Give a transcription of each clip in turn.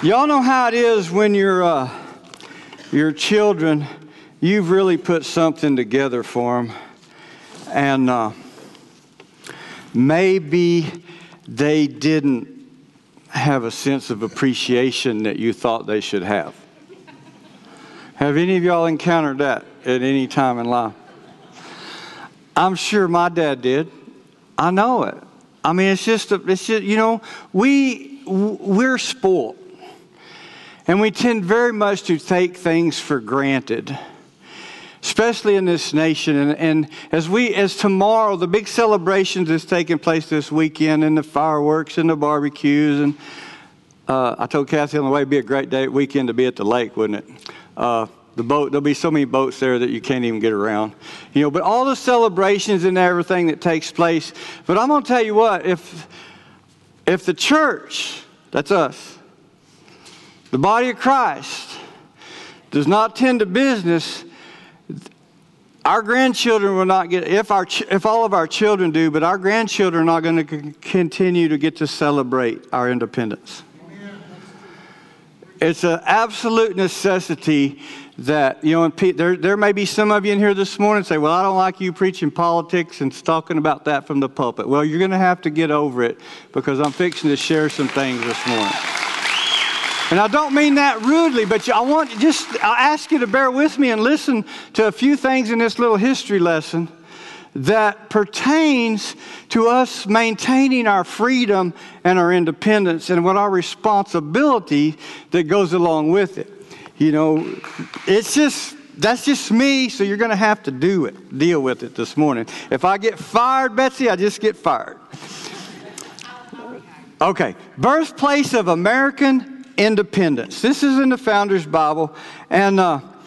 Y'all know how it is when your children, you've really put something together for them, and maybe they didn't have a sense of appreciation that you thought they should have. Have any of y'all encountered that at any time in life? I'm sure my dad did. I know it. I mean, it's just you know, we're spoiled. And we tend very much to take things for granted, especially in this nation. And as tomorrow, the big celebrations that's taking place this weekend, and the fireworks and the barbecues, and I told Kathy on the way, it'd be a great weekend to be at the lake, wouldn't it? The boat, there'll be so many boats there that you can't even get around. You know, but all the celebrations and everything that takes place. But I'm going to tell you what, if the church, that's us, the body of Christ, does not tend to business, our grandchildren will not get, if all of our children do, but our grandchildren are not going to continue to get to celebrate our independence. It's an absolute necessity that, you know, and there may be some of you in here this morning say, well, I don't like you preaching politics and talking about that from the pulpit. Well, you're going to have to get over it, because I'm fixing to share some things this morning. And I don't mean that rudely, but I'll ask you to bear with me and listen to a few things in this little history lesson that pertains to us maintaining our freedom and our independence, and what our responsibility that goes along with it. You know, that's just me, so you're going to have to deal with it this morning. If I get fired, Betsy, I just get fired. Okay, birthplace of American independence. This is in the Founder's Bible, and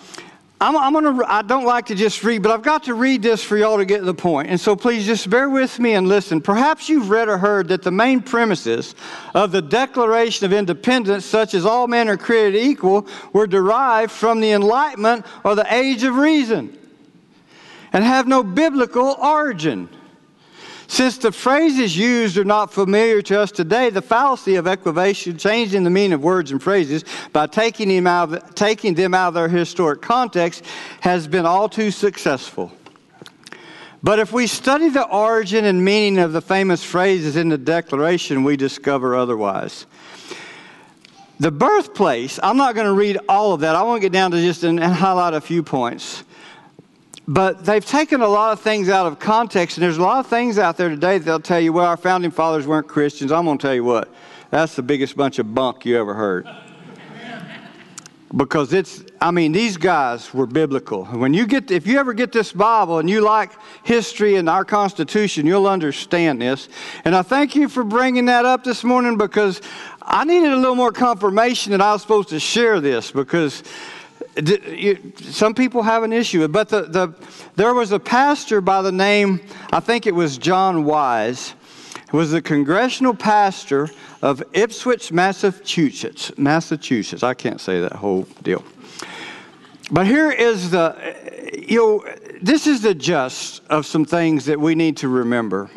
I don't like to just read, but I've got to read this for y'all to get to the point. And so please just bear with me and listen. Perhaps you've read or heard that the main premises of the Declaration of Independence, such as all men are created equal, were derived from the Enlightenment or the Age of Reason, and have no biblical origin. Since the phrases used are not familiar to us today, the fallacy of equivation, changing the meaning of words and phrases by taking them out of their historic context, has been all too successful. But if we study the origin and meaning of the famous phrases in the Declaration, we discover otherwise. The birthplace, I'm not going to read all of that. I want to get down to just and highlight a few points. But they've taken a lot of things out of context, and there's a lot of things out there today that they'll tell you, well, our founding fathers weren't Christians. I'm going to tell you what, that's the biggest bunch of bunk you ever heard. Because these guys were biblical. If you ever get this Bible and you like history and our Constitution, you'll understand this. And I thank you for bringing that up this morning, because I needed a little more confirmation that I was supposed to share this, because some people have an issue. But there was a pastor by the name, I think it was John Wise, who was the congressional pastor of Ipswich, Massachusetts. I can't say that whole deal. But here is this is the gist of some things that we need to remember.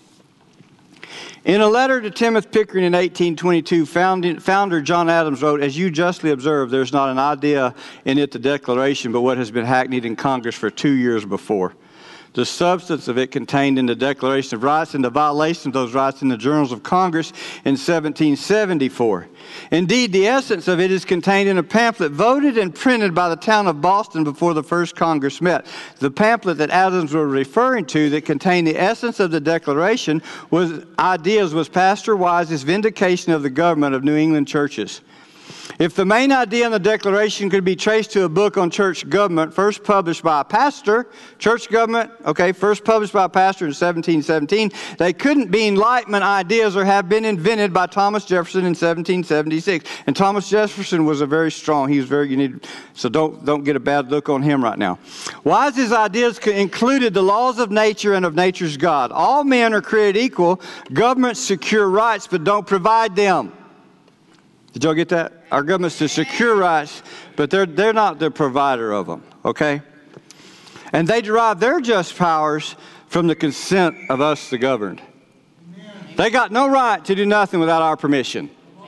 In a letter to Timothy Pickering in 1822, founder John Adams wrote, "As you justly observe, there's not an idea in it, the Declaration, but what has been hackneyed in Congress for 2 years before. The substance of it contained in the Declaration of Rights and the violation of those rights in the Journals of Congress in 1774. Indeed, the essence of it is contained in a pamphlet voted and printed by the town of Boston before the first Congress met. The pamphlet that Adams was referring to that contained the essence of the Declaration was Pastor Wise's vindication of the government of New England churches. If the main idea in the Declaration could be traced to a book on church government, first published by a pastor, first published by a pastor in 1717, they couldn't be Enlightenment ideas or have been invented by Thomas Jefferson in 1776. And Thomas Jefferson was he was very unique, so don't get a bad look on him right now. Wise's ideas included the laws of nature and of nature's God. All men are created equal. Governments secure rights, but don't provide them. Did y'all get that? Our government's to secure rights, but they're not the provider of them, okay? And they derive their just powers from the consent of us, the governed. They got no right to do nothing without our permission.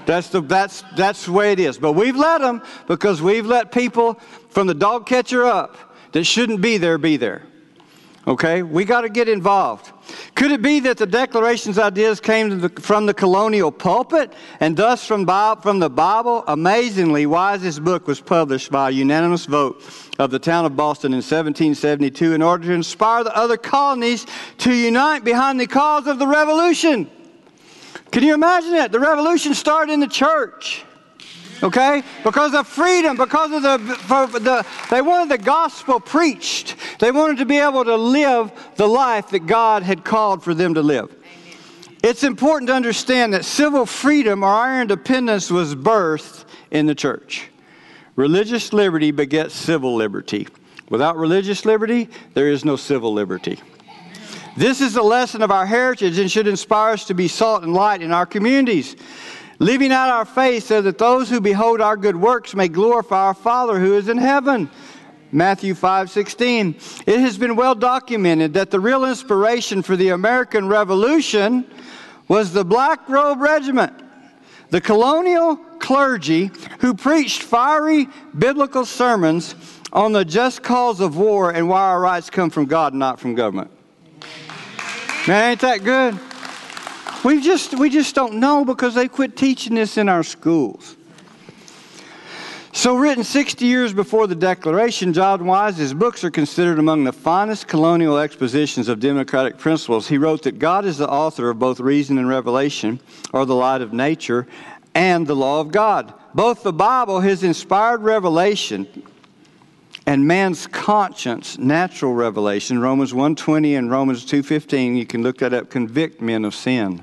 That's the way it is. But we've let them because we've let people from the dog catcher up that shouldn't be there be there. Okay? We got to get involved. Could it be that the Declaration's ideas came from the colonial pulpit and thus from the Bible? Amazingly, Wise's book was published by a unanimous vote of the town of Boston in 1772 in order to inspire the other colonies to unite behind the cause of the Revolution. Can you imagine it? The Revolution started in the church. Okay? Because of freedom, because of they wanted the gospel preached. They wanted to be able to live the life that God had called for them to live. Amen. It's important to understand that civil freedom or our independence was birthed in the church. Religious liberty begets civil liberty. Without religious liberty, there is no civil liberty. This is the lesson of our heritage and should inspire us to be salt and light in our communities, living out our faith so that those who behold our good works may glorify our Father who is in heaven. Matthew 5:16. It has been well documented that the real inspiration for the American Revolution was the Black Robe Regiment, the colonial clergy who preached fiery biblical sermons on the just cause of war and why our rights come from God and not from government. Man, ain't that good? We just don't know because they quit teaching this in our schools. So written 60 years before the Declaration, John Wise's books are considered among the finest colonial expositions of democratic principles. He wrote that God is the author of both reason and revelation, or the light of nature, and the law of God. Both the Bible, his inspired revelation, and man's conscience, natural revelation, Romans 1:20 and Romans 2:15, you can look that up, convict men of sin.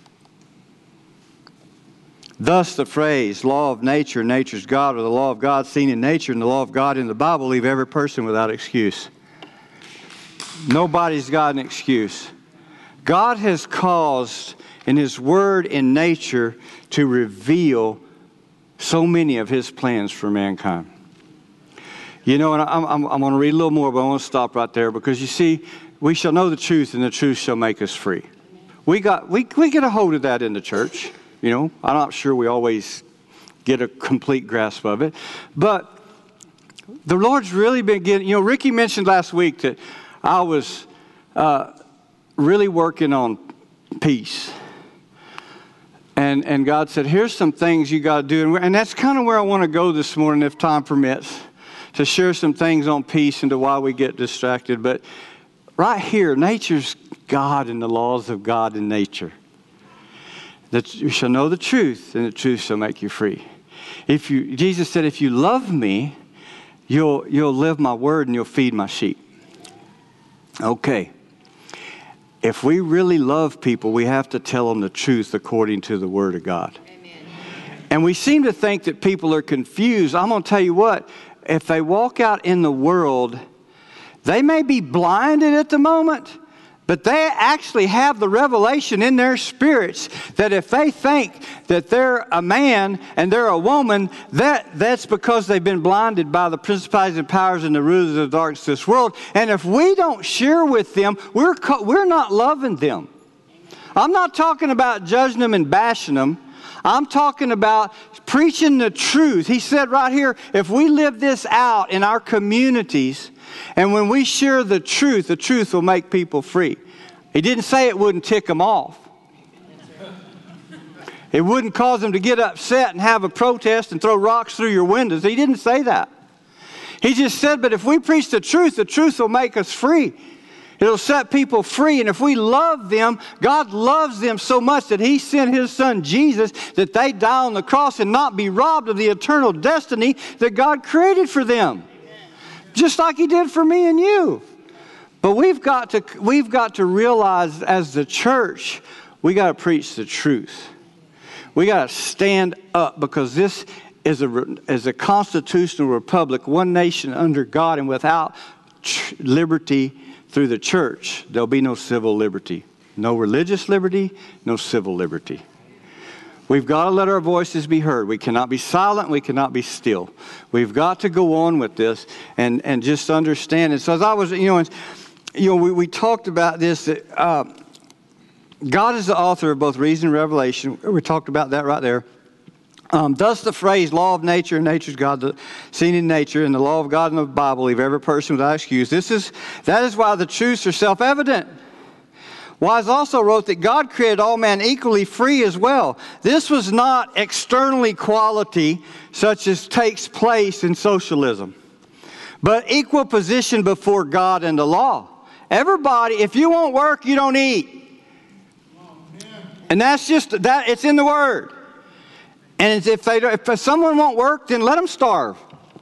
Thus the phrase, law of nature, nature's God, or the law of God seen in nature and the law of God in the Bible leave every person without excuse. Nobody's got an excuse. God has caused in His Word in nature to reveal so many of His plans for mankind. You know, and I'm going to read a little more, but I want to stop right there because you see, we shall know the truth and the truth shall make us free. We get a hold of that in the church. You know, I'm not sure we always get a complete grasp of it. But the Lord's really been getting, you know, Ricky mentioned last week that I was really working on peace. And God said, here's some things you got to do. And that's kind of where I want to go this morning, if time permits, to share some things on peace and to why we get distracted. But right here, nature's God and the laws of God in nature. That you shall know the truth, and the truth shall make you free. Jesus said, if you love me, you'll live my word and you'll feed my sheep. Okay. If we really love people, we have to tell them the truth according to the Word of God. Amen. And we seem to think that people are confused. I'm going to tell you what, if they walk out in the world, they may be blinded at the moment, but they actually have the revelation in their spirits that if they think that they're a man and they're a woman, that's because they've been blinded by the principalities and powers and the rulers of the darkness of this world. And if we don't share with them, we're not loving them. I'm not talking about judging them and bashing them. I'm talking about preaching the truth. He said right here, if we live this out in our communities, and when we share the truth will make people free. He didn't say it wouldn't tick them off. It wouldn't cause them to get upset and have a protest and throw rocks through your windows. He didn't say that. He just said, but if we preach the truth will make us free. It'll set people free. And if we love them, God loves them so much that He sent His Son Jesus that they die on the cross and not be robbed of the eternal destiny that God created for them. Just like He did for me and you. But we've got to realize as the church, we got to preach the truth. We got to stand up because this is a constitutional republic, one nation under God, and without liberty through the church, there'll be no civil liberty. No religious liberty, no civil liberty. We've got to let our voices be heard. We cannot be silent. We cannot be still. We've got to go on with this and just understand it. So as I was, we talked about this. God is the author of both reason and revelation. We talked about that right there. Thus the phrase law of nature, and nature's God, seen in nature, and the law of God in the Bible, leave every person without excuse. That is why the truths are self-evident. Wise also wrote that God created all man equally free as well. This was not external equality such as takes place in socialism, but equal position before God and the law. Everybody, if you won't work, you don't eat. And that's just, that. It's in the Word. And if someone won't work, then let them starve.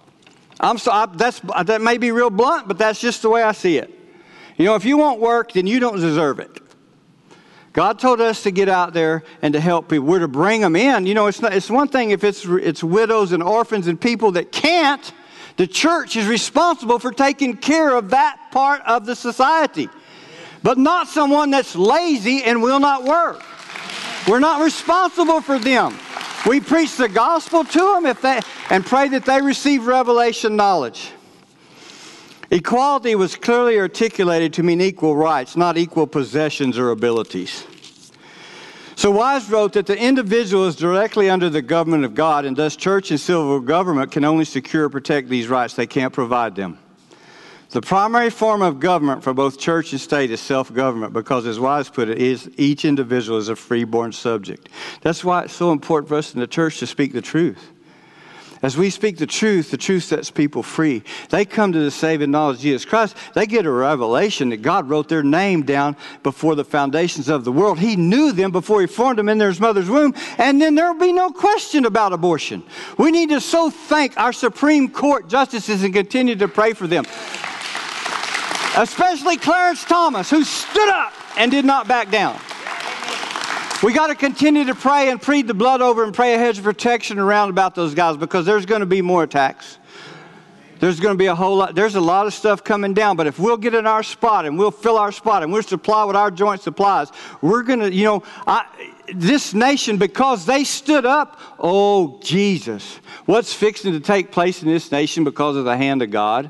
That may be real blunt, but that's just the way I see it. You know, if you won't work, then you don't deserve it. God told us to get out there and to help people. We're to bring them in. You know, it's one thing if it's widows and orphans and people that can't. The church is responsible for taking care of that part of the society. But not someone that's lazy and will not work. We're not responsible for them. We preach the gospel to them and pray that they receive revelation knowledge. Equality was clearly articulated to mean equal rights, not equal possessions or abilities. So Wise wrote that the individual is directly under the government of God, and thus church and civil government can only secure or protect these rights. They can't provide them. The primary form of government for both church and state is self-government because, as Wise put it, each individual is a free-born subject. That's why it's so important for us in the church to speak the truth. As we speak the truth sets people free. They come to the saving knowledge of Jesus Christ. They get a revelation that God wrote their name down before the foundations of the world. He knew them before He formed them in their mother's womb. And then there will be no question about abortion. We need to so thank our Supreme Court justices and continue to pray for them. Especially Clarence Thomas, who stood up and did not back down. We got to continue to pray and plead the blood over and pray a hedge of protection around about those guys because there's going to be more attacks. There's going to be a whole lot. There's a lot of stuff coming down. But if we'll get in our spot and we'll fill our spot and we'll supply what our joint supplies, we're going to, this nation, because they stood up, oh, Jesus, what's fixing to take place in this nation because of the hand of God?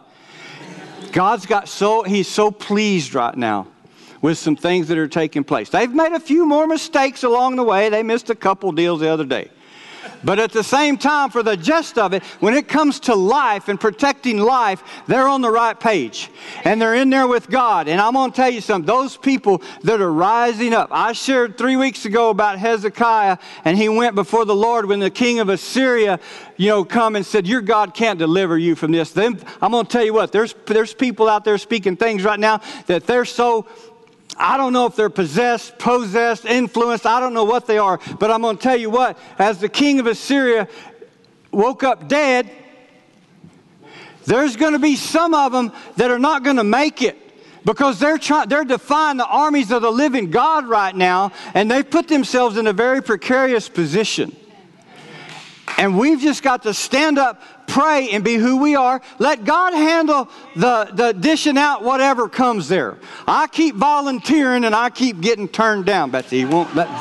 He's so pleased right now with some things that are taking place. They've made a few more mistakes along the way. They missed a couple deals the other day. But at the same time, for the gist of it, when it comes to life and protecting life, they're on the right page. And they're in there with God. And I'm going to tell you something. Those people that are rising up. I shared 3 weeks ago about Hezekiah, and he went before the Lord when the king of Assyria, come and said, your God can't deliver you from this. Then I'm going to tell you what, there's people out there speaking things right now that they're so... I don't know if they're possessed, influenced. I don't know what they are. But I'm going to tell you what. As the king of Assyria woke up dead, there's going to be some of them that are not going to make it. Because they're defying the armies of the living God right now. And they've put themselves in a very precarious position. And we've just got to stand up, pray, and be who we are. Let God handle the dishing out whatever comes there. I keep volunteering and I keep getting turned down, Betsy. He won't let me.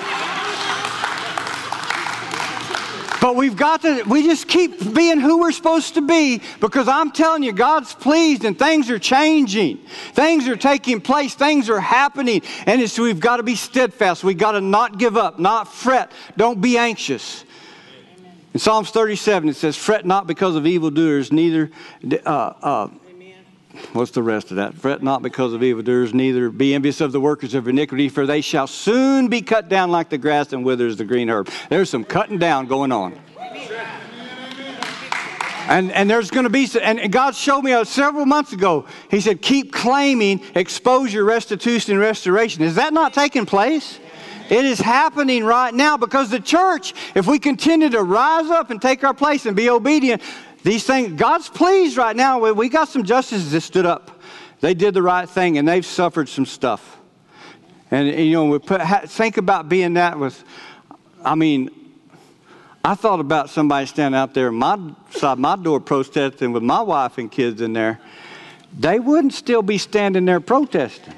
But we just keep being who we're supposed to be because I'm telling you, God's pleased and things are changing. Things are taking place. Things are happening. And we've got to be steadfast. We've got to not give up, not fret. Don't be anxious. In Psalms 37, it says, fret not because of evildoers, neither... what's the rest of that? Fret not because of evildoers, neither be envious of the workers of iniquity, for they shall soon be cut down like the grass and withers as the green herb. There's some cutting down going on. And there's going to be... And God showed me several months ago, He said, keep claiming exposure, restitution, and restoration. Is that not taking place? It is happening right now because the church, if we continue to rise up and take our place and be obedient, these things, God's pleased right now. We got some justices that stood up. They did the right thing and they've suffered some stuff. And, think about being that with, I thought about somebody standing out there outside my door protesting with my wife and kids in there. They wouldn't still be standing there protesting.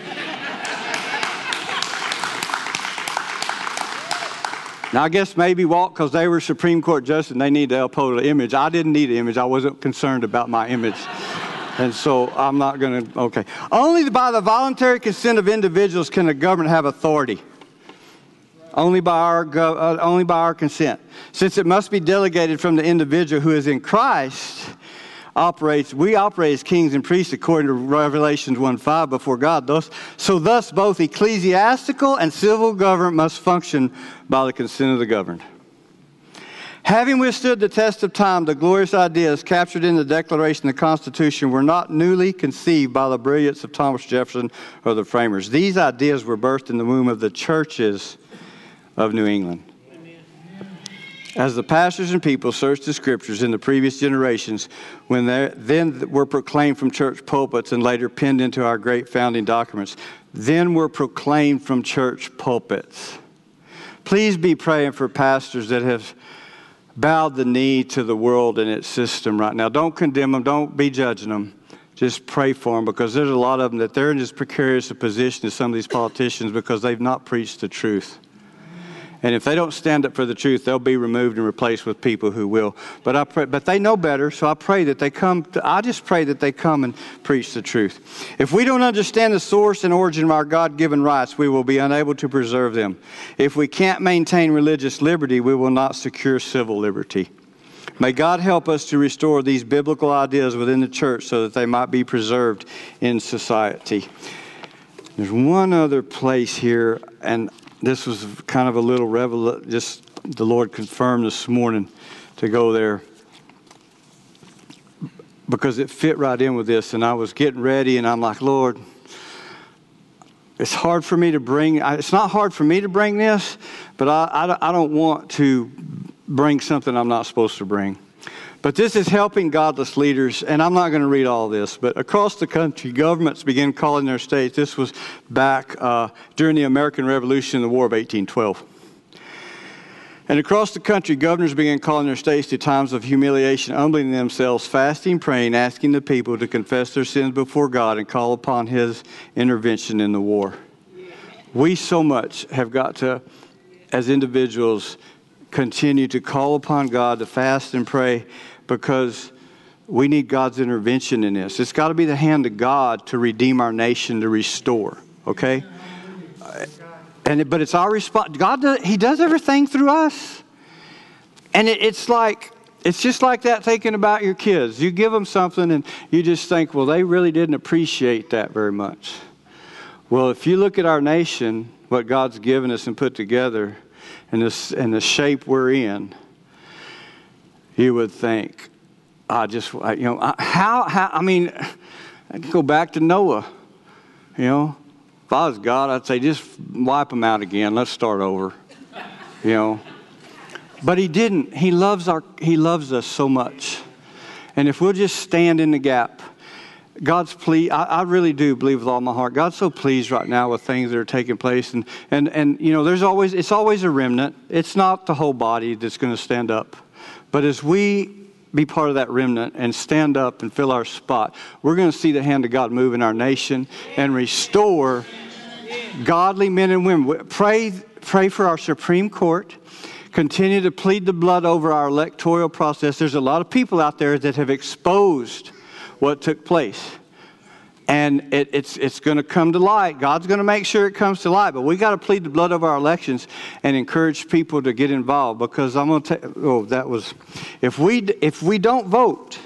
Now, I guess maybe because they were Supreme Court justice and they need to uphold an image. I didn't need an image. I wasn't concerned about my image. And so I'm not going to, okay. Only by the voluntary consent of individuals can the government have authority. only by our consent. Since it must be delegated from the individual who is in Christ, we operate as kings and priests according to Revelations 1:5 before God. Thus both ecclesiastical and civil government must function by the consent of the governed. Having withstood the test of time, the glorious ideas captured in the Declaration of the Constitution were not newly conceived by the brilliance of Thomas Jefferson or the framers. These ideas were birthed in the womb of the churches of New England. As the pastors and people searched the scriptures in the previous generations, when they then were proclaimed from church pulpits and later penned into our great founding documents, then were proclaimed from church pulpits. Please be praying for pastors that have bowed the knee to the world and its system right now. Don't condemn them. Don't be judging them. Just pray for them, because there's a lot of them that they're in as precarious a position as some of these politicians because they've not preached the truth. And if they don't stand up for the truth, they'll be removed and replaced with people who will. But they know better, so I pray that they come. I just pray that they come and preach the truth. If we don't understand the source and origin of our God-given rights, we will be unable to preserve them. If we can't maintain religious liberty, we will not secure civil liberty. May God help us to restore these biblical ideas within the church so that they might be preserved in society. There's one other place here, and this was kind of a little revelation, just the Lord confirmed this morning to go there because it fit right in with this. And I was getting ready and I'm like, Lord, it's hard for me to bring, it's not hard for me to bring this, but I don't want to bring something I'm not supposed to bring. But this is helping godless leaders, and I'm not going to read all this, but across the country, governments began calling their states. This was back during the American Revolution and the War of 1812. And across the country, governors began calling their states to times of humiliation, humbling themselves, fasting, praying, asking the people to confess their sins before God and call upon His intervention in the war. We so much have got to, as individuals, continue to call upon God to fast and pray, because we need God's intervention in this. It's got to be the hand of God to redeem our nation, to restore, okay? But it's our response. He does everything through us. And it's just like that thinking about your kids. You give them something and you just think, well, they really didn't appreciate that very much. Well, if you look at our nation, what God's given us and put together, and the shape we're in, you would think, I could go back to Noah. If I was God, I'd say, just wipe them out again. Let's start over. But He didn't. He loves us so much. And if we'll just stand in the gap, God's pleased. I really do believe with all my heart. God's so pleased right now with things that are taking place, and it's always a remnant. It's not the whole body that's going to stand up, but as we be part of that remnant and stand up and fill our spot, we're going to see the hand of God move in our nation and restore godly men and women. Pray for our Supreme Court. Continue to plead the blood over our electoral process. There's a lot of people out there that have exposed what took place. And it's going to come to light. God's going to make sure it comes to light. But we got to plead the blood of our elections and encourage people to get involved. Because I'm going to if we don't vote,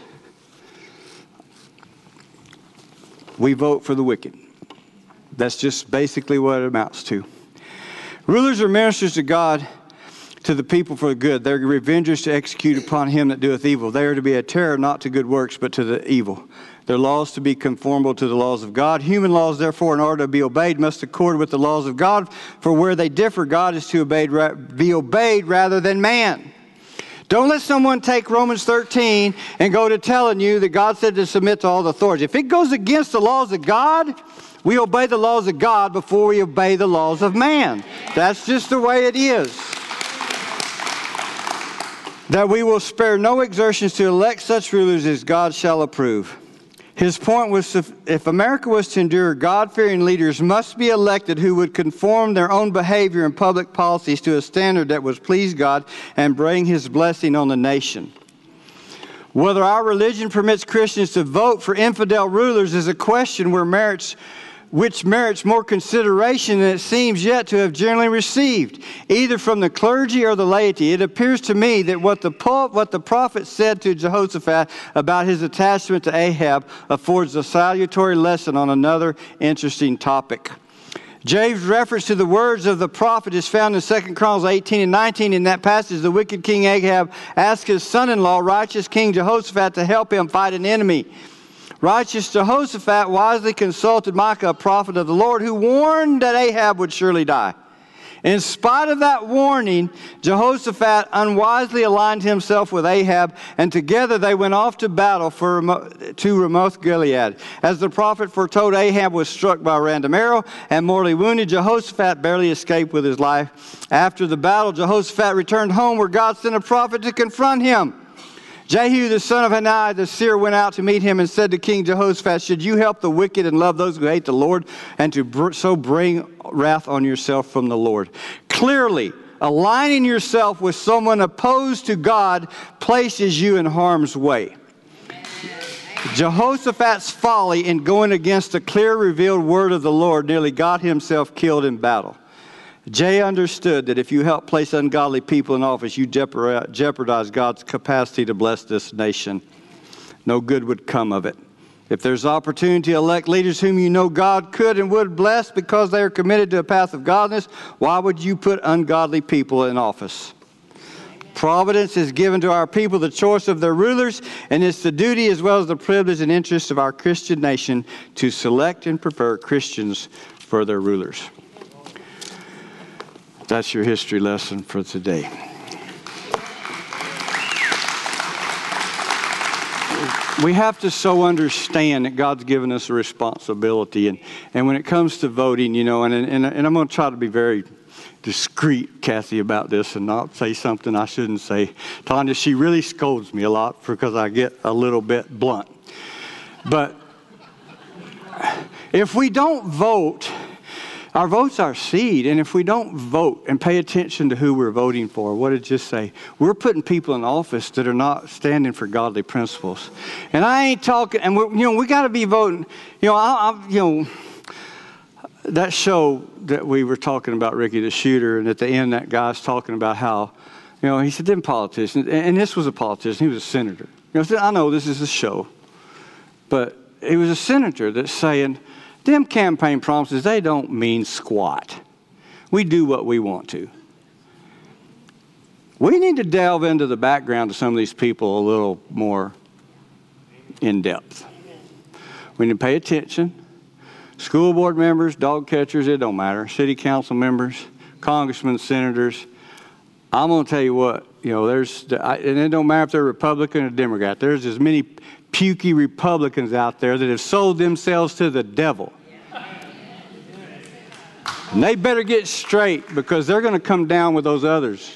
we vote for the wicked. That's just basically what it amounts to. Rulers are ministers to God, to the people for the good. They're revengers to execute upon him that doeth evil. They are to be a terror not to good works, but to the evil. Their laws to be conformable to the laws of God. Human laws, therefore, in order to be obeyed, must accord with the laws of God. For where they differ, God is to be obeyed rather than man. Don't let someone take Romans 13 and go to telling you that God said to submit to all the authorities. If it goes against the laws of God, we obey the laws of God before we obey the laws of man. That's just the way it is. That we will spare no exertions to elect such rulers as God shall approve. His point was, if America was to endure, God-fearing leaders must be elected who would conform their own behavior and public policies to a standard that would please God and bring His blessing on the nation. Whether our religion permits Christians to vote for infidel rulers is a question where merits which merits more consideration than it seems yet to have generally received, either from the clergy or the laity. It appears to me that what the prophet said to Jehoshaphat about his attachment to Ahab affords a salutary lesson on another interesting topic. James' reference to the words of the prophet is found in 2 Chronicles 18 and 19. In that passage, the wicked king Ahab asked his son-in-law, righteous King Jehoshaphat, to help him fight an enemy. Righteous Jehoshaphat wisely consulted Micah, a prophet of the Lord, who warned that Ahab would surely die. In spite of that warning, Jehoshaphat unwisely aligned himself with Ahab, and together they went off to battle to Ramoth Gilead. As the prophet foretold, Ahab was struck by a random arrow and mortally wounded. Jehoshaphat barely escaped with his life. After the battle, Jehoshaphat returned home, where God sent a prophet to confront him. Jehu, the son of Hanani, the seer, went out to meet him and said to King Jehoshaphat, should you help the wicked and love those who hate the Lord, and to so bring wrath on yourself from the Lord? Clearly, aligning yourself with someone opposed to God places you in harm's way. Jehoshaphat's folly in going against the clear revealed word of the Lord nearly got himself killed in battle. Jay understood that if you help place ungodly people in office, you jeopardize God's capacity to bless this nation. No good would come of it. If there's opportunity to elect leaders whom you know God could and would bless because they are committed to a path of godliness, why would you put ungodly people in office? Providence is given to our people the choice of their rulers, and it's the duty as well as the privilege and interest of our Christian nation to select and prepare Christians for their rulers. That's your history lesson for today. We have to so understand that God's given us a responsibility. And when it comes to voting, you know, and I'm going to try to be very discreet, Kathy, about this and not say something I shouldn't say. Tanya, she really scolds me a lot because I get a little bit blunt. But if we don't vote, our vote's our seed, and if we don't vote and pay attention to who we're voting for, what did it just say? We're putting people in office that are not standing for godly principles. And I ain't talking, and we got to be voting. That show that we were talking about, Ricky the Shooter, and at the end that guy's talking about how, he said, them politicians, and this was a politician, he was a senator. I know this is a show, but he was a senator that's saying, them campaign promises, they don't mean squat. We do what we want to. We need to delve into the background of some of these people a little more in depth. We need to pay attention. School board members, dog catchers, it don't matter. City council members, congressmen, senators. I'm going to tell you what, and it don't matter if they're Republican or Democrat. There's as many pukey Republicans out there that have sold themselves to the devil. And they better get straight because they're going to come down with those others.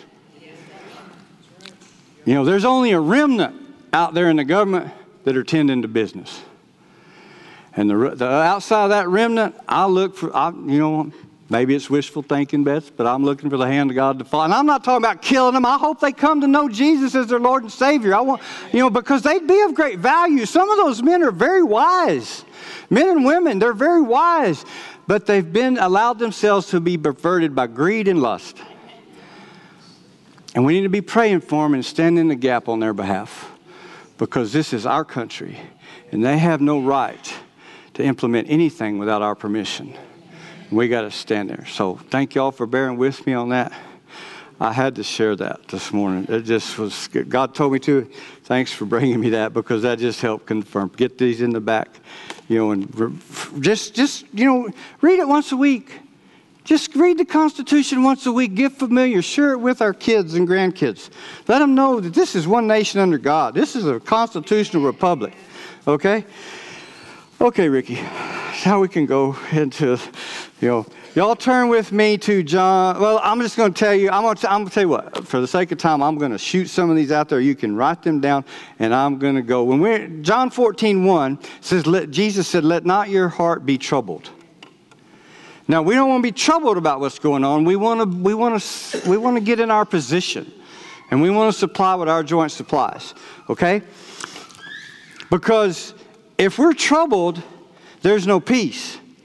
There's only a remnant out there in the government that are tending to business. And the outside of that remnant, I look for, maybe it's wishful thinking, Beth, but I'm looking for the hand of God to fall. And I'm not talking about killing them. I hope they come to know Jesus as their Lord and Savior. I want, because they'd be of great value. Some of those men are very wise. Men and women, they're very wise. But they've allowed themselves to be perverted by greed and lust. And we need to be praying for them and stand in the gap on their behalf. Because this is our country. And they have no right to implement anything without our permission. We got to stand there. So thank y'all for bearing with me on that. I had to share that this morning. It just was, God told me to. Thanks for bringing me that because that just helped confirm. Get these in the back, and just read it once a week. Just read the Constitution once a week. Get familiar. Share it with our kids and grandkids. Let them know that this is one nation under God. This is a constitutional republic. Okay? Okay, Ricky. Now we can go into, y'all turn with me to John. Well, I'm just going to tell you, I'm going to tell you what, for the sake of time, I'm going to shoot some of these out there. You can write them down, and I'm going to go. John 14:1 says, Jesus said, let not your heart be troubled. Now, we don't want to be troubled about what's going on. We want to get in our position, and we want to supply what our joint supplies, okay? Because if we're troubled, there's no peace.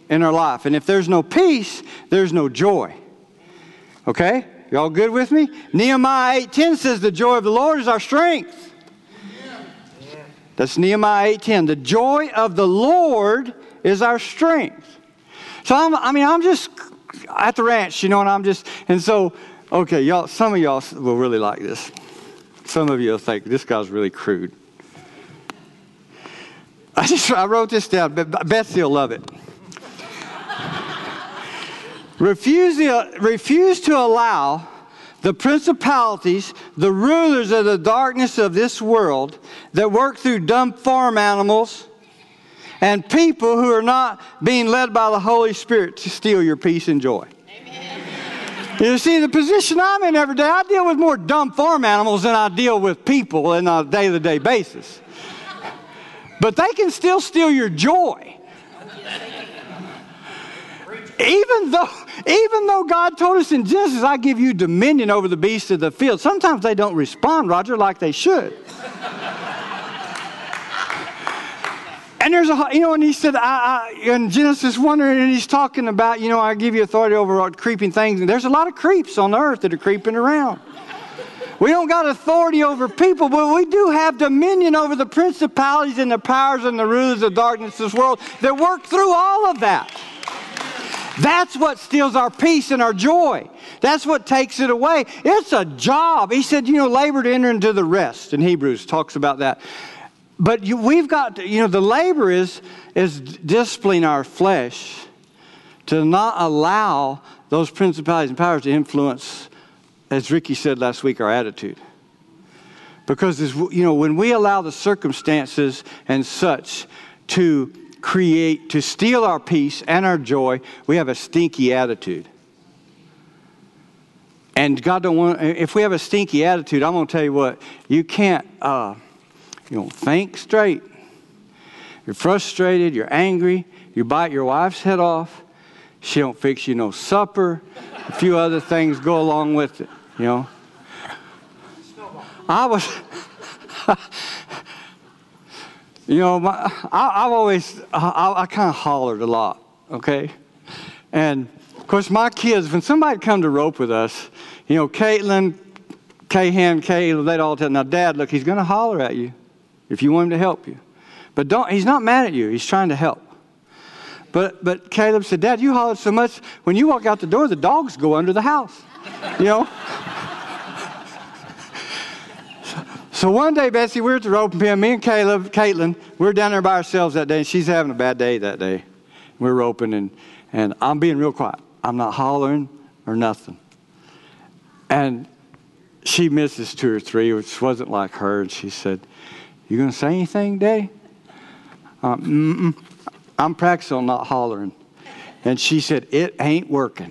in our life. And if there's no peace, there's no joy. Okay? Y'all good with me? Nehemiah 8:10 says the joy of the Lord is our strength. That's Nehemiah 8:10. The joy of the Lord is our strength. So I'm just at the ranch, and so, okay, y'all, some of y'all will really like this. Some of you will think, this guy's really crude. I wrote this down, but Betsy will love it. Refuse to allow the principalities, the rulers of the darkness of this world that work through dumb farm animals and people who are not being led by the Holy Spirit to steal your peace and joy. Amen. You see, the position I'm in every day, I deal with more dumb farm animals than I deal with people on a day-to-day basis. But they can still steal your joy. Even though God told us in Genesis, I give you dominion over the beasts of the field. Sometimes they don't respond, Roger, like they should. And there's and he said, in Genesis 1, and he's talking about, I give you authority over creeping things. And there's a lot of creeps on the earth that are creeping around. We don't got authority over people, but we do have dominion over the principalities and the powers and the rulers of darkness of this world that work through all of that. That's what steals our peace and our joy. That's what takes it away. It's a job. He said, labor to enter into the rest. In Hebrews, talks about that. But we've got to, the labor is disciplining our flesh to not allow those principalities and powers to influence, as Ricky said last week, our attitude. Because, when we allow the circumstances and such to steal our peace and our joy, we have a stinky attitude. And God don't want, if we have a stinky attitude, I'm going to tell you what, you can't, you don't think straight. You're frustrated, you're angry, you bite your wife's head off, she don't fix you no supper, a few other things go along with it, I've always, I kind of hollered a lot, okay? And, of course, my kids, when somebody come to rope with us, Caitlin, Kahan, Caleb, they'd all tell, now, Dad, look, he's going to holler at you if you want him to help you. But he's not mad at you. He's trying to help. But Caleb said, Dad, you hollered so much, when you walk out the door, the dogs go under the house, So one day, Betsy, we were at the roping pen. Me and Caitlin, we were down there by ourselves that day, and she's having a bad day that day. We're roping, and I'm being real quiet. I'm not hollering or nothing. And she misses 2 or 3, which wasn't like her, and she said, you going to say anything, Daddy? I'm practicing on not hollering. And she said, it ain't working.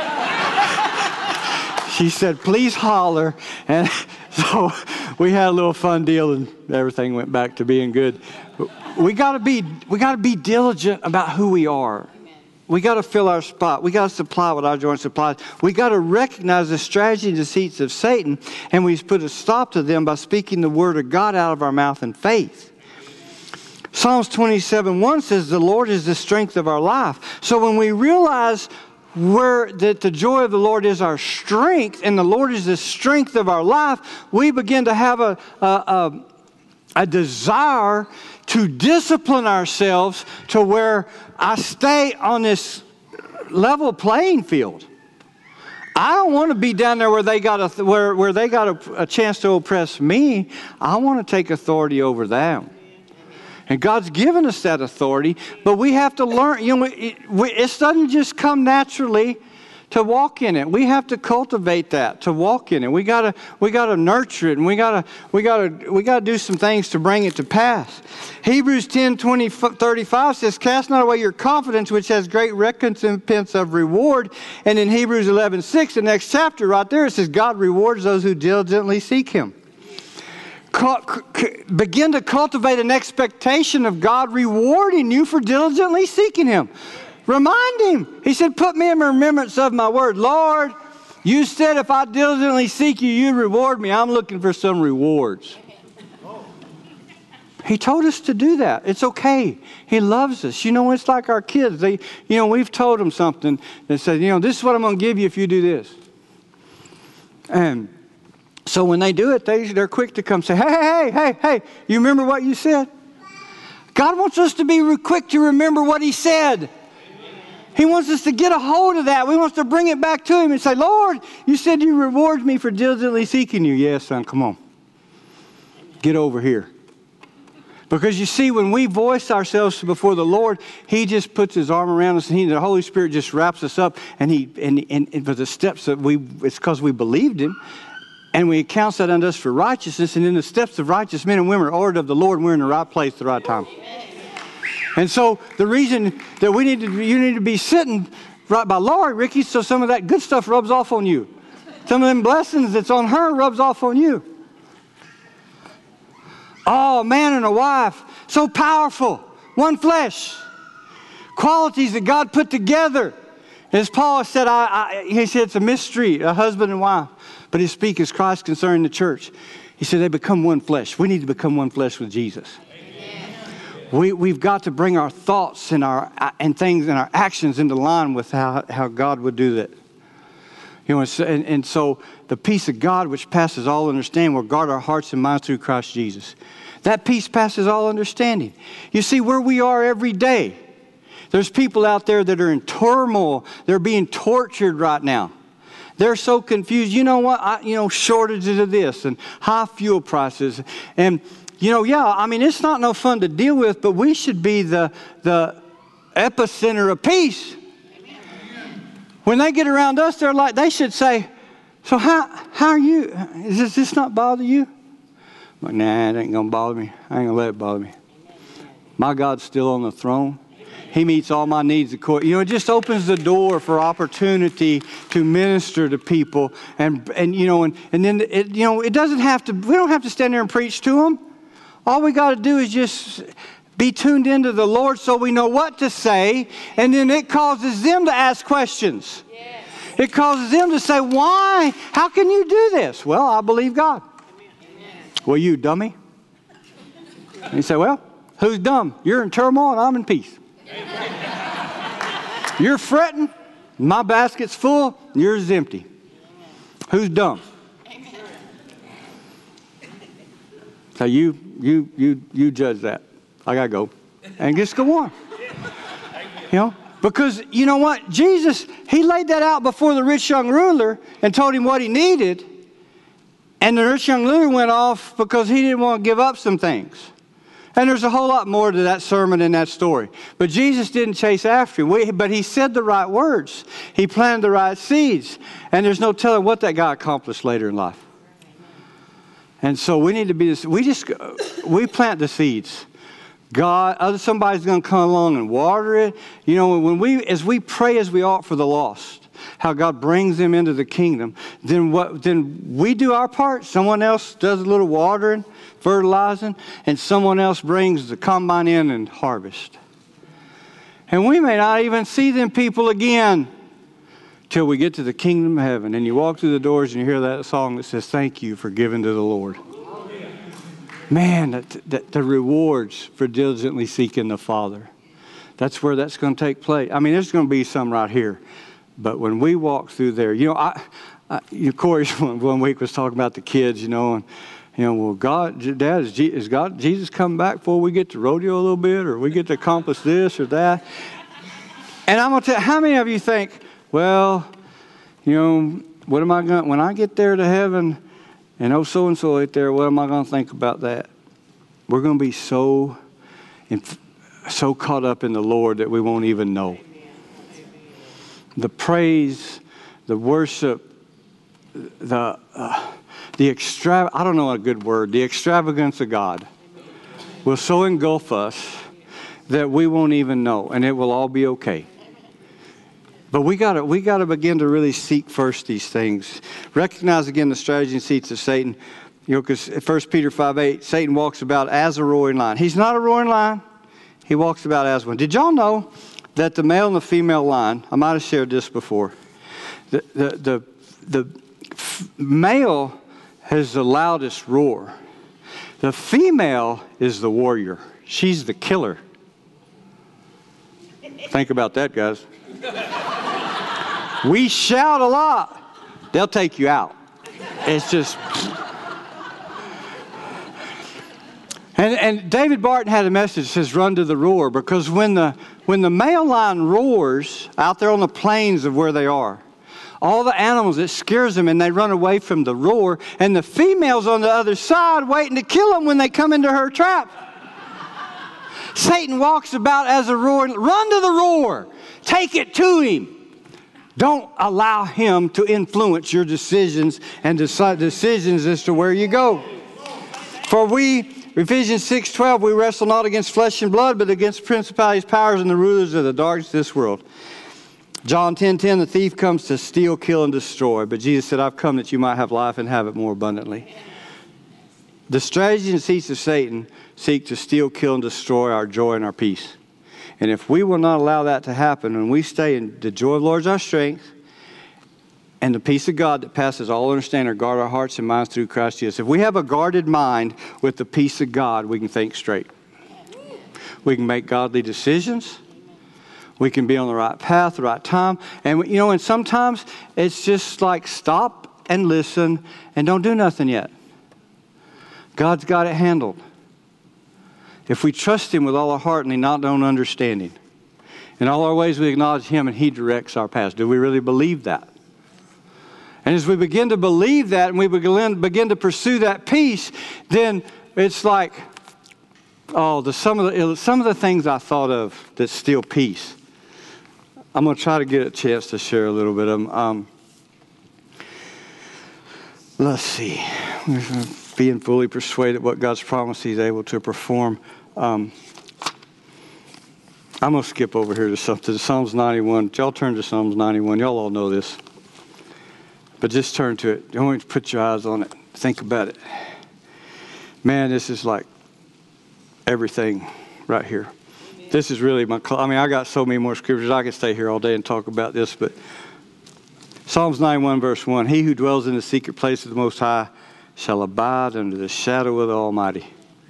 She said, please holler. And so we had a little fun deal, and everything went back to being good. We got to be diligent about who we are. We got to fill our spot. We got to supply what our joint supplies. We got to recognize the strategy and deceits of Satan, and we put a stop to them by speaking the word of God out of our mouth in faith. Psalms 27:1 says, the Lord is the strength of our life. So when we realize that the joy of the Lord is our strength, and the Lord is the strength of our life, we begin to have a desire to discipline ourselves to where I stay on this level playing field. I don't want to be down there where they got a chance to oppress me. I want to take authority over them. And God's given us that authority, but we have to learn. It doesn't just come naturally to walk in it. We have to cultivate that to walk in it. We gotta nurture it, and we gotta do some things to bring it to pass. Hebrews 10:35 says, "Cast not away your confidence, which has great recompense of reward." And in Hebrews 11:6, the next chapter right there, it says, "God rewards those who diligently seek Him." Begin to cultivate an expectation of God rewarding you for diligently seeking Him. Remind Him. He said, put me in remembrance of my word. Lord, you said if I diligently seek you, you'd reward me. I'm looking for some rewards. He told us to do that. It's okay. He loves us. You know, it's like our kids. We've told them something that said, this is what I'm going to give you if you do this. And so when they do it, they're quick to come say, hey, you remember what you said? God wants us to be quick to remember what He said. He wants us to get a hold of that. We want to bring it back to Him and say, Lord, you said you reward me for diligently seeking you. Yes, son, come on. Get over here. Because you see, when we voice ourselves before the Lord, He just puts His arm around us, and the Holy Spirit just wraps us up. And for the steps that it's because we believed Him, and we counts that unto us for righteousness. And in the steps of righteous men and women are ordered of the Lord, and we're in the right place at the right time. And so the reason that you need to be sitting right by Lori, Ricky, so some of that good stuff rubs off on you. Some of them blessings that's on her rubs off on you. Oh, a man and a wife, so powerful, one flesh. Qualities that God put together. As Paul said, he said it's a mystery, a husband and wife. But He speaks as Christ concerning the church. He said they become one flesh. We need to become one flesh with Jesus. We've got to bring our thoughts and things and our actions into line with how God would do that. And so the peace of God, which passes all understanding, will guard our hearts and minds through Christ Jesus. That peace passes all understanding. You see, where we are every day, there's people out there that are in turmoil. They're being tortured right now. They're so confused. You know what? Shortages of this and high fuel prices. And, it's not no fun to deal with, but we should be the epicenter of peace. When they get around us, they should say, so how are you? Does this not bother you? I'm like, nah, it ain't going to bother me. I ain't going to let it bother me. My God's still on the throne. He meets all my needs according. It just opens the door for opportunity to minister to people, and then it doesn't have to. We don't have to stand there and preach to them. All we got to do is just be tuned into the Lord, so we know what to say, and then it causes them to ask questions. Yes. It causes them to say, "Why? How can you do this?" Well, I believe God. Amen. Well, you dummy. And you say, "Well, who's dumb? You're in turmoil, and I'm in peace." You're fretting, my basket's full, yours is empty. Who's dumb? So you judge that. I gotta go. And just go on. Because you know what? Jesus, He laid that out before the rich young ruler and told him what he needed. And the rich young ruler went off because he didn't want to give up some things. And there's a whole lot more to that sermon and that story. But Jesus didn't chase after him. But He said the right words. He planted the right seeds. And there's no telling what that guy accomplished later in life. And so we need to be this. We plant the seeds. Somebody's going to come along and water it. As we pray as we ought for the lost, how God brings them into the kingdom, then we do our part. Someone else does a little watering, fertilizing, and someone else brings the combine in and harvest. And we may not even see them people again till we get to the kingdom of heaven. And you walk through the doors and you hear that song that says, "Thank you for giving to the Lord." Man, the rewards for diligently seeking the Father. That's where that's going to take place. There's going to be some right here. But when we walk through there, Corey one week was talking about the kids, well, God, Dad, is Jesus coming back before we get to rodeo a little bit, or we get to accomplish this or that? And I'm going to tell you, how many of you think, well, what am I going, when I get there to heaven, and so-and-so right there, what am I going to think about that? We're going to be so caught up in the Lord that we won't even know. The praise, the worship, the extravagance of God will so engulf us that we won't even know, and it will all be okay. But we got to begin to really seek first these things. Recognize again the strategy and seats of Satan. Because 1 Peter 5:8, Satan walks about as a roaring lion. He's not a roaring lion. He walks about as one. Did y'all know that the male and the female lion, I might have shared this before, the male has the loudest roar. The female is the warrior. She's the killer. Think about that, guys. We shout a lot. They'll take you out. It's just... And David Barton had a message that says, run to the roar, because when the male lion roars out there on the plains of where they are, all the animals, it scares them and they run away from the roar, and the female's on the other side waiting to kill them when they come into her trap. Satan walks about as a roar. Run to the roar. Take it to him. Don't allow him to influence your decisions and decisions as to where you go. For Ephesians 6:12, we wrestle not against flesh and blood, but against principalities, powers, and the rulers of the darkness of this world. John 10:10, the thief comes to steal, kill, and destroy. But Jesus said, I've come that you might have life and have it more abundantly. The strategies and deceits of Satan seek to steal, kill, and destroy our joy and our peace. And if we will not allow that to happen, when we stay in the joy of the Lord is our strength, and the peace of God that passes all understanding guard our hearts and minds through Christ Jesus. If we have a guarded mind with the peace of God, we can think straight. We can make godly decisions. We can be on the right path, the right time. And, and sometimes it's just like stop and listen and don't do nothing yet. God's got it handled. If we trust him with all our heart and lean not on understanding, in all our ways we acknowledge him and he directs our paths. Do we really believe that? And as we begin to believe that and we begin to pursue that peace, then it's like, some of the things I thought of that steal peace. I'm going to try to get a chance to share a little bit of them. Let's see. Being fully persuaded what God's promised he's able to perform. I'm going to skip over here to something. Psalms 91. Y'all turn to Psalms 91. Y'all all know this. But just turn to it. Don't put your eyes on it. Think about it. Man, this is like everything right here. Amen. This is really I got so many more scriptures. I could stay here all day and talk about this. But Psalms 91 verse 1. He who dwells in the secret place of the Most High shall abide under the shadow of the Almighty.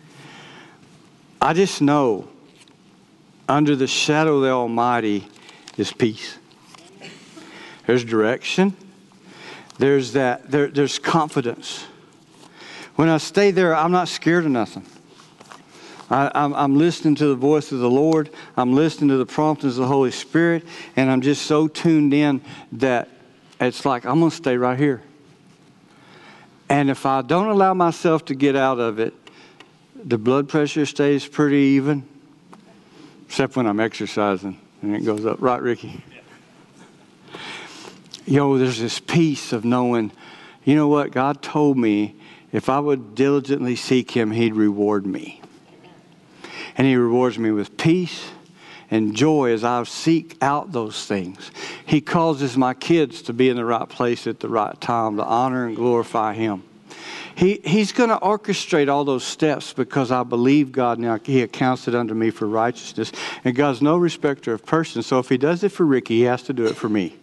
I just know under the shadow of the Almighty is peace. There's direction. There's confidence. When I stay there, I'm not scared of nothing. I'm listening to the voice of the Lord. I'm listening to the promptings of the Holy Spirit. And I'm just so tuned in that it's like, I'm going to stay right here. And if I don't allow myself to get out of it, the blood pressure stays pretty even. Except when I'm exercising and it goes up. Right, Ricky? There's this peace of knowing, you know what? God told me if I would diligently seek him, he'd reward me. And he rewards me with peace and joy as I seek out those things. He causes my kids to be in the right place at the right time to honor and glorify him. He's going to orchestrate all those steps because I believe God now. He accounts it unto me for righteousness. And God's no respecter of persons. So if he does it for Ricky, he has to do it for me.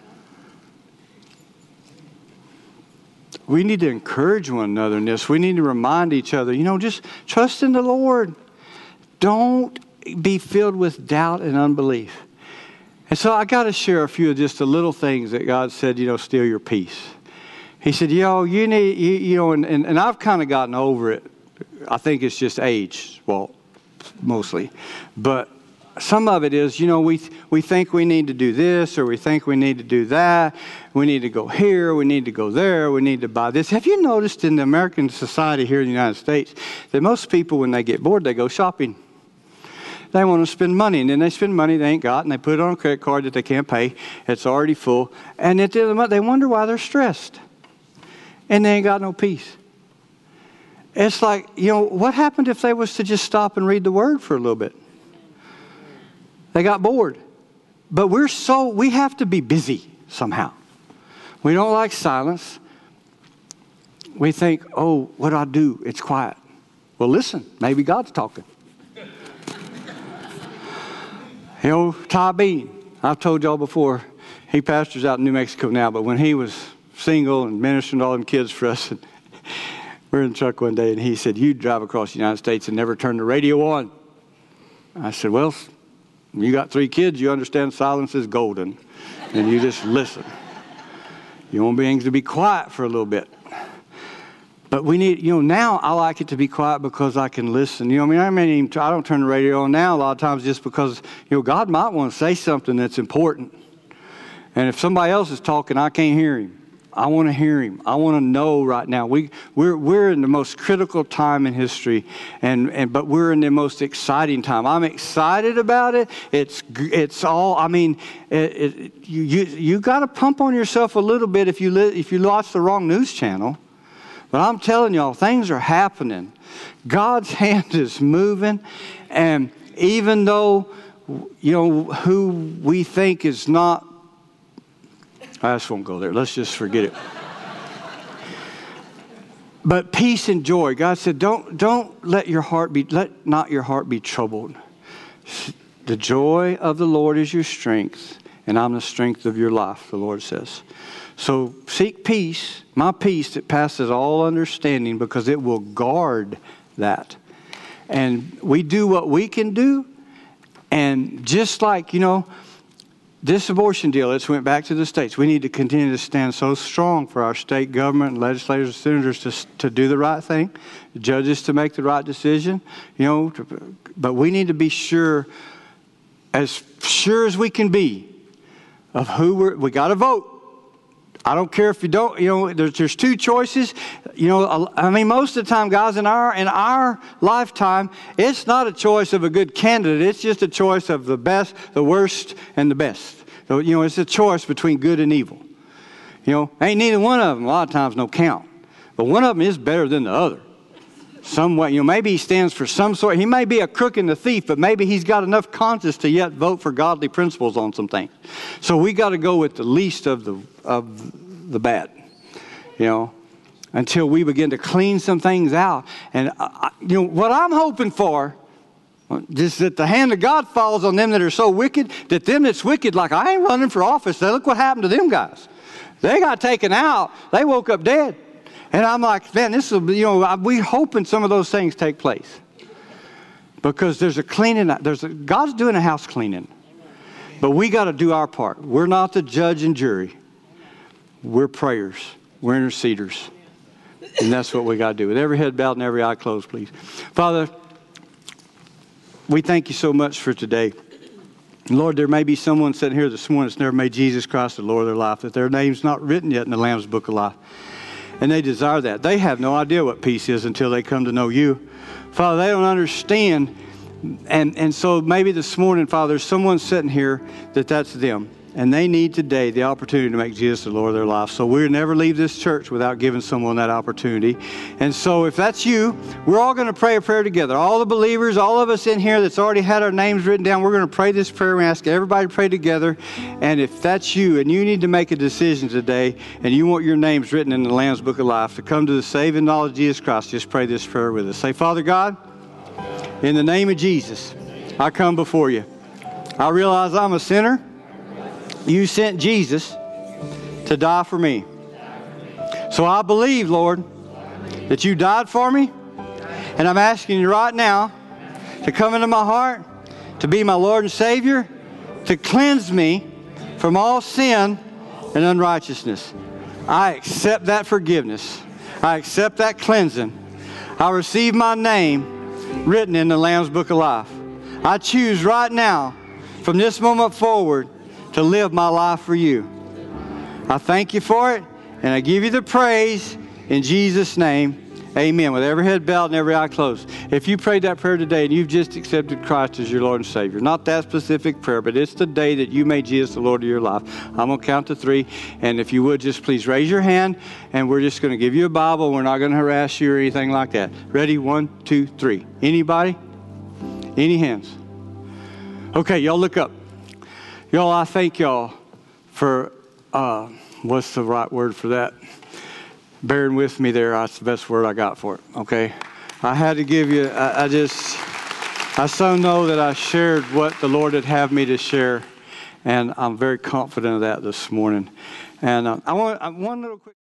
We need to encourage one another in this. We need to remind each other, just trust in the Lord. Don't be filled with doubt and unbelief. And so I got to share a few of just the little things that God said, steal your peace. He said, you need, and I've kind of gotten over it. I think it's just age, well, mostly. But some of it is, we think we need to do this or we think we need to do that. We need to go here. We need to go there. We need to buy this. Have you noticed in the American society here in the United States that most people, when they get bored, they go shopping? They want to spend money, and then they spend money they ain't got, and they put it on a credit card that they can't pay. It's already full. And at the end of the month, they wonder why they're stressed. And they ain't got no peace. It's like, what happened if they was to just stop and read the Word for a little bit? They got bored. But we have to be busy somehow. We don't like silence. We think, what do I do? It's quiet. Well, listen, maybe God's talking. Ty Bean, I've told y'all before, he pastors out in New Mexico now, but when he was single and ministering to all them kids for us, We're in the truck one day, and he said, you drive across the United States and never turn the radio on. I said, well, you got 3 kids, you understand silence is golden, and you just listen. You want beings to be quiet for a little bit. But we need, now I like it to be quiet because I can listen. I don't turn the radio on now a lot of times just because, God might want to say something that's important. And if somebody else is talking, I can't hear him. I want to hear him. I want to know right now. We're in the most critical time in history, but we're in the most exciting time. I'm excited about it. It's all. I mean, you got to pump on yourself a little bit if you watch the wrong news channel. But I'm telling y'all, things are happening. God's hand is moving, and even though who we think is not. I just won't go there. Let's just forget it. But peace and joy. God said, don't let not your heart be troubled. The joy of the Lord is your strength, and I'm the strength of your life, the Lord says. So seek peace, my peace that passes all understanding, because it will guard that. And we do what we can do, and just like, this abortion deal, it's went back to the states. We need to continue to stand so strong for our state government, and legislators, and senators to do the right thing, judges to make the right decision, but we need to be sure as we can be of who we got to vote. I don't care if you don't, there's 2 choices. Most of the time, guys, in our lifetime, it's not a choice of a good candidate. It's just a choice of the best, the worst, and the best. So, it's a choice between good and evil. Ain't neither one of them, a lot of times, no count. But one of them is better than the other. Some way, maybe he stands for some sort. He may be a crook and a thief, but maybe he's got enough conscience to yet vote for godly principles on some things. So we got to go with the least of the bad, until we begin to clean some things out. And what I'm hoping for is that the hand of God falls on them that are so wicked, that them that's wicked, like I ain't running for office. Look what happened to them guys. They got taken out. They woke up dead. And I'm like, man, this will be, we hoping some of those things take place. Because there's a cleaning, God's doing a house cleaning. But we got to do our part. We're not the judge and jury. We're prayers. We're interceders. And that's what we got to do. With every head bowed and every eye closed, please. Father, we thank you so much for today. Lord, there may be someone sitting here this morning that's never made Jesus Christ the Lord of their life, that their name's not written yet in the Lamb's Book of Life. And they desire that. They have no idea what peace is until they come to know you. Father, they don't understand. And so maybe this morning, Father, there's someone sitting here that's them. And they need today the opportunity to make Jesus the Lord of their life. So we'll never leave this church without giving someone that opportunity. And so if that's you, we're all going to pray a prayer together. All the believers, all of us in here that's already had our names written down, we're going to pray this prayer. We ask everybody to pray together. And if that's you and you need to make a decision today and you want your names written in the Lamb's Book of Life to come to the saving knowledge of Jesus Christ, just pray this prayer with us. Say, Father God, in the name of Jesus, I come before you. I realize I'm a sinner. You sent Jesus to die for me. So I believe, Lord, that you died for me. And I'm asking you right now to come into my heart, to be my Lord and Savior, to cleanse me from all sin and unrighteousness. I accept that forgiveness. I accept that cleansing. I receive my name written in the Lamb's Book of Life. I choose right now, from this moment forward, to live my life for you. I thank you for it, and I give you the praise in Jesus' name. Amen. With every head bowed and every eye closed. If you prayed that prayer today and you've just accepted Christ as your Lord and Savior, not that specific prayer, but it's the day that you made Jesus the Lord of your life, I'm going to count to 3. And if you would, just please raise your hand, and we're just going to give you a Bible. We're not going to harass you or anything like that. Ready? 1, 2, 3. Anybody? Any hands? Okay, y'all look up. Y'all, I thank y'all for, what's the right word for that? Bearing with me there. That's the best word I got for it, okay? I had to give you, I so know that I shared what the Lord had had me to share, and I'm very confident of that this morning. And I want one little quick...